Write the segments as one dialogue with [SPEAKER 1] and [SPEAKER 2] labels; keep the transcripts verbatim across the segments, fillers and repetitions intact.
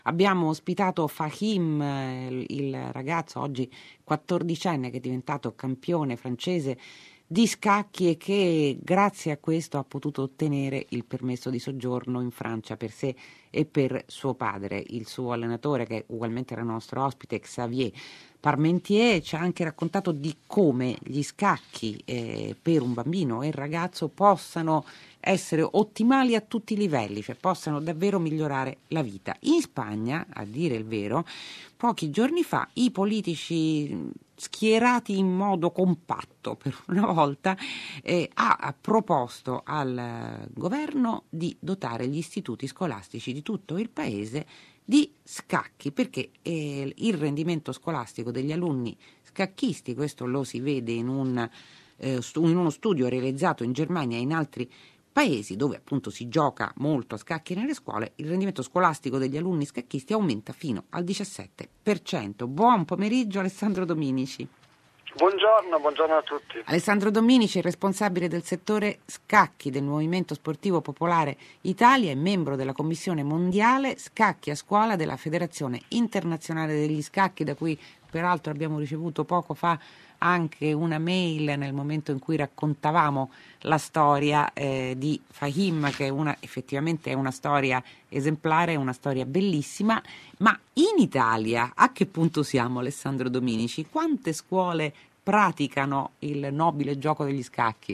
[SPEAKER 1] Abbiamo ospitato Fahim, eh, il ragazzo oggi quattordicenne che è diventato campione francese di scacchi e che grazie a questo ha potuto ottenere il permesso di soggiorno in Francia per sé e per suo padre. Il suo allenatore, che ugualmente era nostro ospite, Xavier Parmentier, ci ha anche raccontato di come gli scacchi eh, per un bambino e un ragazzo possano essere ottimali a tutti i livelli, cioè possano davvero migliorare la vita. In Spagna, a dire il vero, pochi giorni fa i politici schierati in modo compatto per una volta eh, ha, ha proposto al governo di dotare gli istituti scolastici di tutto il paese di scacchi, perché eh, il rendimento scolastico degli alunni scacchisti, questo lo si vede in, un, eh, stu- in uno studio realizzato in Germania e in altri paesi dove appunto si gioca molto a scacchi nelle scuole, il rendimento scolastico degli alunni scacchisti aumenta fino al diciassette per cento. Buon pomeriggio Alessandro Dominici.
[SPEAKER 2] Buongiorno, buongiorno a tutti.
[SPEAKER 1] Alessandro Dominici è responsabile del settore scacchi del Movimento Sportivo Popolare Italia e membro della Commissione Mondiale Scacchi a Scuola della Federazione Internazionale degli Scacchi, da cui peraltro abbiamo ricevuto poco fa anche una mail nel momento in cui raccontavamo la storia eh, di Fahim, che è una, effettivamente è una storia esemplare, è una storia bellissima. Ma in Italia a che punto siamo, Alessandro Dominici? Quante scuole praticano il nobile gioco degli scacchi?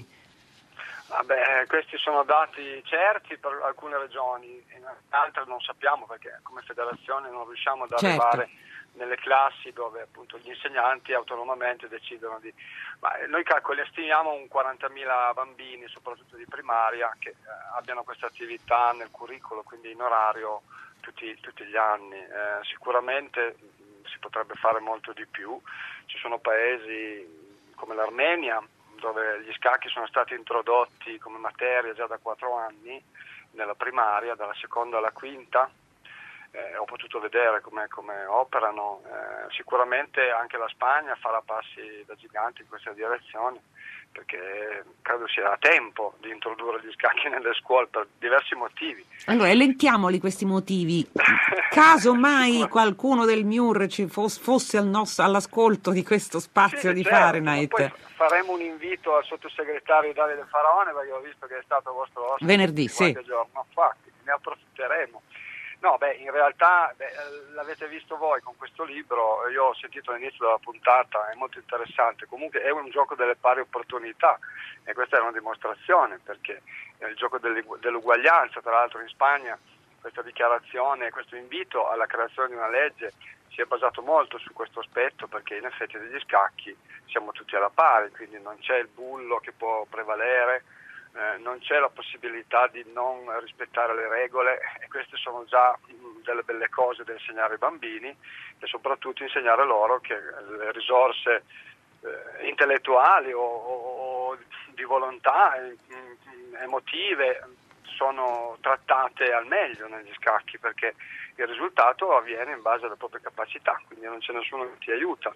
[SPEAKER 2] Vabbè, questi sono dati certi per alcune regioni, in altre non sappiamo perché come federazione non riusciamo ad arrivare
[SPEAKER 1] Certo.
[SPEAKER 2] nelle classi dove appunto gli insegnanti autonomamente decidono di... Ma noi calcoli, stimiamo un quarantamila bambini, soprattutto di primaria, che eh, abbiano questa attività nel curriculum, quindi in orario tutti, tutti gli anni. Eh, sicuramente mh, si potrebbe fare molto di più. Ci sono paesi come l'Armenia, dove gli scacchi sono stati introdotti come materia già da quattro anni, nella primaria, dalla seconda alla quinta. Eh, ho potuto vedere come, come operano, eh, sicuramente anche la Spagna farà passi da gigante in questa direzione, perché credo sia a tempo di introdurre gli scacchi nelle scuole per diversi motivi.
[SPEAKER 1] Allora, elenchiamoli questi motivi. Caso mai qualcuno del M I U R ci fosse, fosse al nostro, all'ascolto di questo spazio
[SPEAKER 2] Sì,
[SPEAKER 1] di
[SPEAKER 2] certo,
[SPEAKER 1] Fahrenheit.
[SPEAKER 2] poi faremo un invito al sottosegretario Davide Faraone, perché ho visto che è stato vostro ospite
[SPEAKER 1] Venerdì,
[SPEAKER 2] qualche
[SPEAKER 1] sì.
[SPEAKER 2] giorno fa, quindi ne approfitteremo. No, beh, in realtà beh, l'avete visto voi con questo libro, io ho sentito all'inizio della puntata, è molto interessante, comunque è un gioco delle pari opportunità e questa è una dimostrazione, perché è il gioco dell'uguaglianza, tra l'altro in Spagna questa dichiarazione, questo invito alla creazione di una legge si è basato molto su questo aspetto, perché in effetti degli scacchi siamo tutti alla pari, quindi non c'è il bullo che può prevalere, Eh, non c'è la possibilità di non rispettare le regole e queste sono già mh, delle belle cose da insegnare ai bambini e soprattutto insegnare loro che le risorse eh, intellettuali o, o, o di volontà mh, emotive sono trattate al meglio negli scacchi, perché il risultato avviene in base alle proprie capacità, quindi non c'è nessuno che ti aiuta,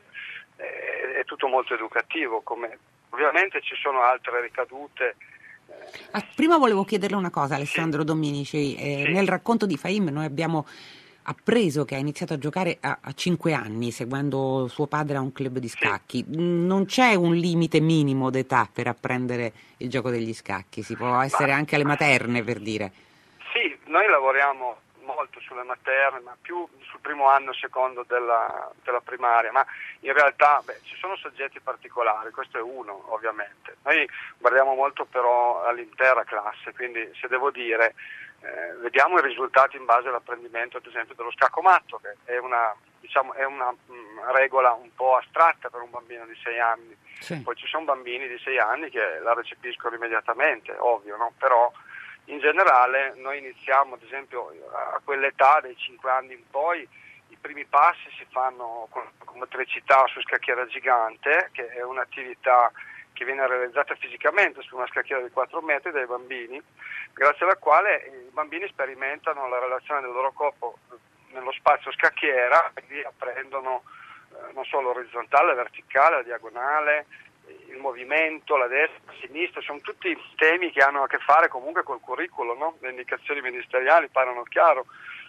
[SPEAKER 2] è, è tutto molto educativo. Come ovviamente ci sono altre ricadute.
[SPEAKER 1] Ah, prima volevo chiederle una cosa, Alessandro
[SPEAKER 2] Sì,
[SPEAKER 1] Dominici. Eh,
[SPEAKER 2] sì.
[SPEAKER 1] nel racconto di Fahim noi abbiamo appreso che ha iniziato a giocare a, a cinque anni, seguendo suo padre a un club di
[SPEAKER 2] Sì.
[SPEAKER 1] scacchi. Non c'è un limite minimo d'età per apprendere il gioco degli scacchi, si può essere
[SPEAKER 2] Ma,
[SPEAKER 1] anche alle materne, per dire.
[SPEAKER 2] sì, noi lavoriamo molto sulle materne, ma più sul primo anno, secondo della, della primaria, ma in realtà beh, ci sono soggetti particolari, questo è uno ovviamente. Noi guardiamo molto però all'intera classe, quindi se devo dire, eh, vediamo i risultati in base all'apprendimento ad esempio dello scacco matto, che è una, diciamo, è una mh, regola un po' astratta per un bambino di sei anni,
[SPEAKER 1] Sì.
[SPEAKER 2] poi ci sono bambini di sei anni che la recepiscono immediatamente, ovvio, no? Però in generale noi iniziamo ad esempio a quell'età dei cinque anni in poi, i primi passi si fanno con, con motricità su scacchiera gigante, che è un'attività che viene realizzata fisicamente su una scacchiera di quattro metri dai bambini, grazie alla quale i bambini sperimentano la relazione del loro corpo nello spazio scacchiera e quindi apprendono eh, non solo l'orizzontale, la verticale, la diagonale, il movimento, la destra, la sinistra, sono tutti temi che hanno a che fare comunque col curriculum, no? Le indicazioni ministeriali parlano chiaro,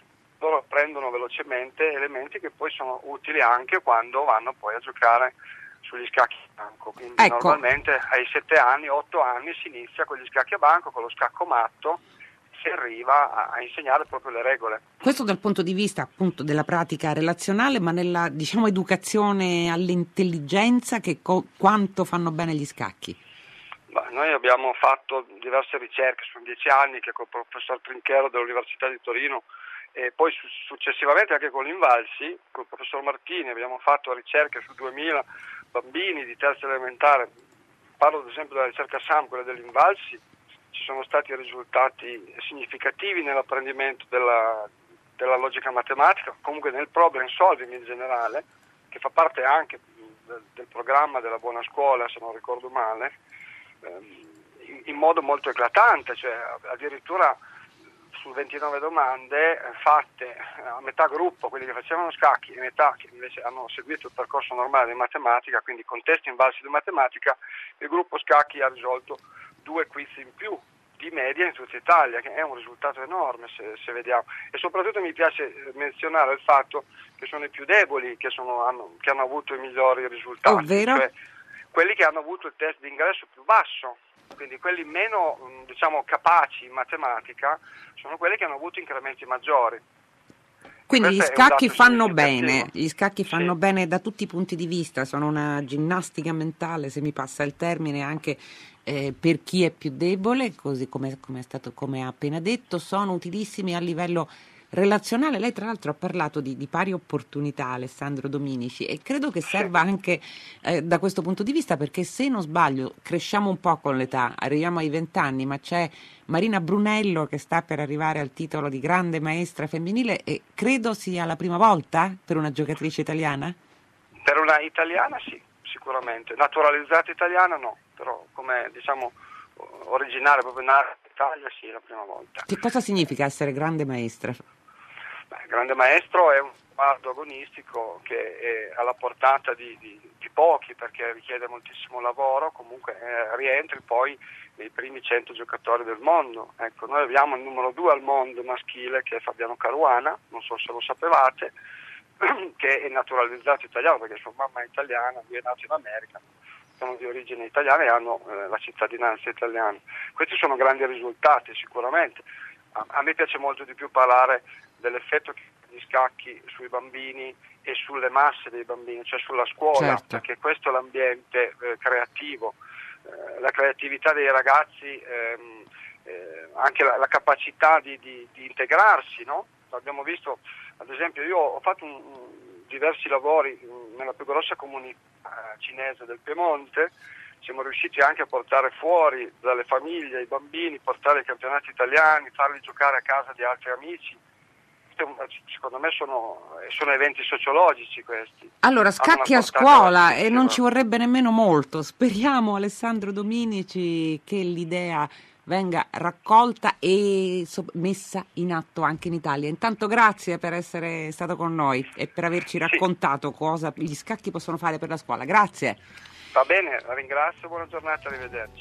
[SPEAKER 2] loro prendono velocemente elementi che poi sono utili anche quando vanno poi a giocare sugli scacchi a banco. Quindi ecco, normalmente ai sette anni, otto anni si inizia con gli scacchi a banco, con lo scacco matto, si arriva a, a insegnare proprio le regole.
[SPEAKER 1] Questo dal punto di vista appunto della pratica relazionale, ma nella, diciamo, educazione all'intelligenza, che co- quanto fanno bene gli scacchi?
[SPEAKER 2] Beh, noi abbiamo fatto diverse ricerche, sono dieci anni che col professor Trinchero dell'Università di Torino e poi su- successivamente anche con l'Invalsi, col professor Martini, abbiamo fatto ricerche su duemila bambini di terza elementare. Parlo ad esempio della ricerca SAM, quella dell'Invalsi. Ci sono stati risultati significativi nell'apprendimento della, della logica matematica, comunque nel problem solving in generale, che fa parte anche del, del programma della buona scuola, se non ricordo male, in, in modo molto eclatante, cioè addirittura su ventinove domande fatte a metà gruppo, quelli che facevano scacchi, e metà che invece hanno seguito il percorso normale di matematica, quindi con test Invalsi di matematica, il gruppo scacchi ha risolto due quiz in più di media in tutta Italia, che è un risultato enorme se, se vediamo. E soprattutto mi piace menzionare il fatto che sono i più deboli che, sono, hanno, che hanno avuto i migliori risultati,
[SPEAKER 1] ovvero
[SPEAKER 2] cioè quelli che hanno avuto il test d'ingresso più basso, quindi quelli meno, diciamo, capaci in matematica sono quelli che hanno avuto incrementi maggiori.
[SPEAKER 1] Quindi gli scacchi fanno bene, gli scacchi
[SPEAKER 2] sì.
[SPEAKER 1] fanno bene da tutti i punti di vista, sono una ginnastica mentale, se mi passa il termine, anche eh, per chi è più debole, così come, come è stato, come ha appena detto, sono utilissimi a livello relazionale. Lei tra l'altro ha parlato di, di pari opportunità, Alessandro Dominici, e credo che serva anche eh, da questo punto di vista, perché se non sbaglio cresciamo un po' con l'età, arriviamo ai vent'anni, ma c'è Marina Brunello che sta per arrivare al titolo di grande maestra femminile e credo sia la prima volta per una giocatrice italiana?
[SPEAKER 2] Per una italiana sì, sicuramente. Naturalizzata italiana no, però come diciamo originaria proprio nata in Italia sì, è la prima volta.
[SPEAKER 1] Che cosa significa essere grande maestra?
[SPEAKER 2] Beh, grande maestro è un comparto agonistico che è alla portata di, di, di pochi, perché richiede moltissimo lavoro, comunque eh, rientri poi nei primi cento giocatori del mondo. Ecco, noi abbiamo il numero due al mondo maschile, che è Fabiano Caruana, non so se lo sapevate, che è naturalizzato italiano perché sua mamma è italiana, lui è nato in America, sono di origine italiana e hanno eh, la cittadinanza italiana. Questi sono grandi risultati sicuramente. A, a me piace molto di più parlare dell'effetto degli scacchi sui bambini e sulle masse dei bambini, cioè sulla scuola, certo. Perché questo è l'ambiente eh, creativo, eh, la creatività dei ragazzi, ehm, eh, anche la, la capacità di, di, di integrarsi, no? Abbiamo visto, ad esempio, io ho fatto un, un, diversi lavori nella più grossa comunità eh, cinese del Piemonte, siamo riusciti anche a portare fuori dalle famiglie i bambini, portare i campionati italiani, farli giocare a casa di altri amici. Secondo me sono, sono eventi sociologici questi.
[SPEAKER 1] Allora, scacchi a scuola e non ci vorrebbe nemmeno molto. Speriamo, Alessandro Dominici, che l'idea venga raccolta e messa in atto anche in Italia. Intanto grazie per essere stato con noi e per averci raccontato sì. cosa gli scacchi possono fare per la scuola. Grazie.
[SPEAKER 2] Va bene, la ringrazio, buona giornata, arrivederci.